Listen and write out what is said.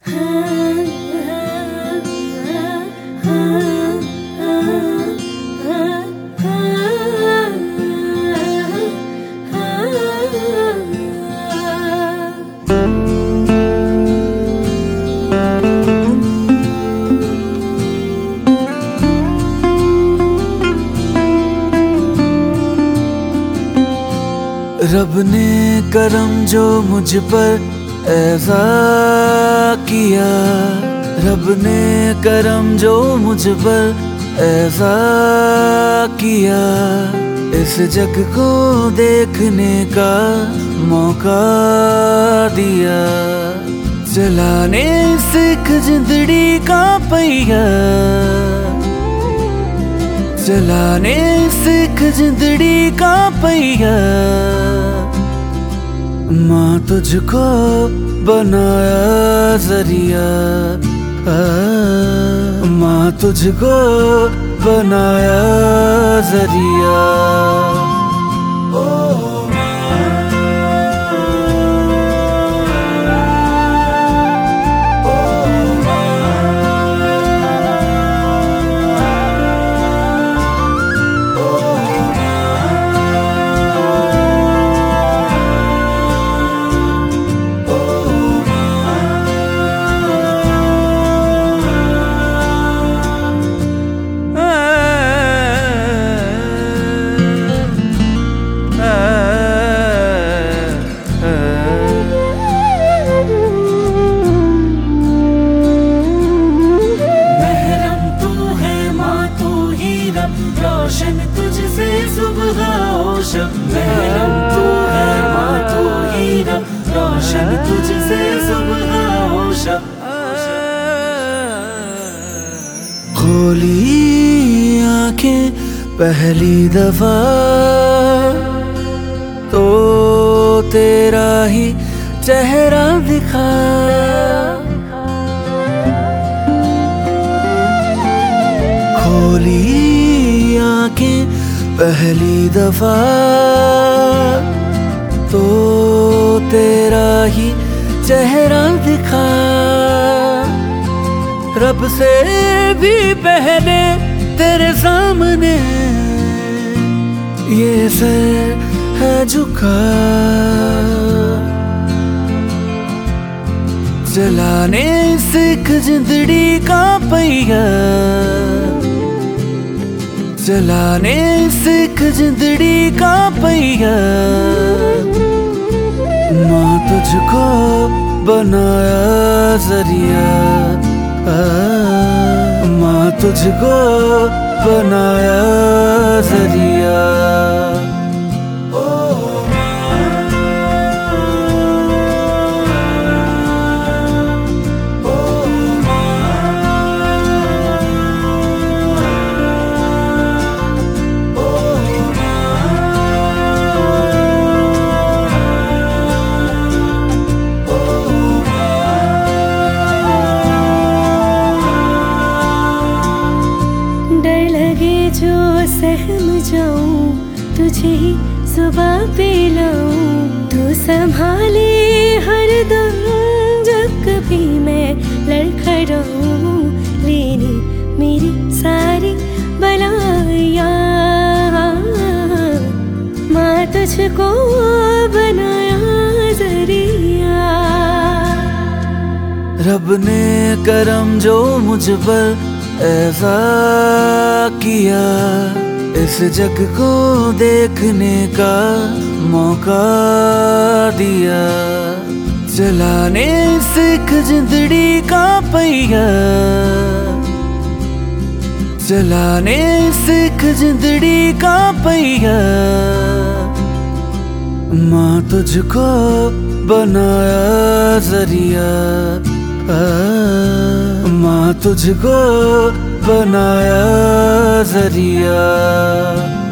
रब ने करम जो मुझ पर ऐसा किया, रब ने करम जो मुझ पर ऐसा किया, इस जग को देखने का मौका दिया। चलाने सीख जिंदड़ी का पहिया, चलाने सीख जिंदड़ी का पहिया। माँ तुझको बनाया जरिया, माँ तुझको बनाया जरिया। रोशन तुझसे सुबह हो शब, महरम तू है माँ तू ही रब, रोशन तुझसे सुबह हो शब। खोली आंखें पहली दफा तो तेरा ही चेहरा दिखा, खोली आंखें पहली दफा तो तेरा ही चेहरा दिखा। रब से भी पहले तेरे सामने ये सर है झुका। चलाने सीख जिंदड़ी का पहिया, चलाने सीख जिंदड़ी का पहिया। माँ तुझको बनाया जरिया, माँ तुझको बनाया जरिया। जो सहम जाऊं तुझे ही सुबह पे लाऊं, तू संभाले हर दम जब कभी मैं लड़खड़ाऊं। लेनी मेरी सारी बलाया, माँ तुझको बनाया जरिया। रब ने करम जो मुझ पर ऐसा किया, इस जग को देखने का मौका दिया। चलाने सीख जिंदड़ी का पहिया, चलाने सीख जिंदड़ी का पहिया। माँ तुझको बनाया जरिया, माँ तुझको बनाया जरिया।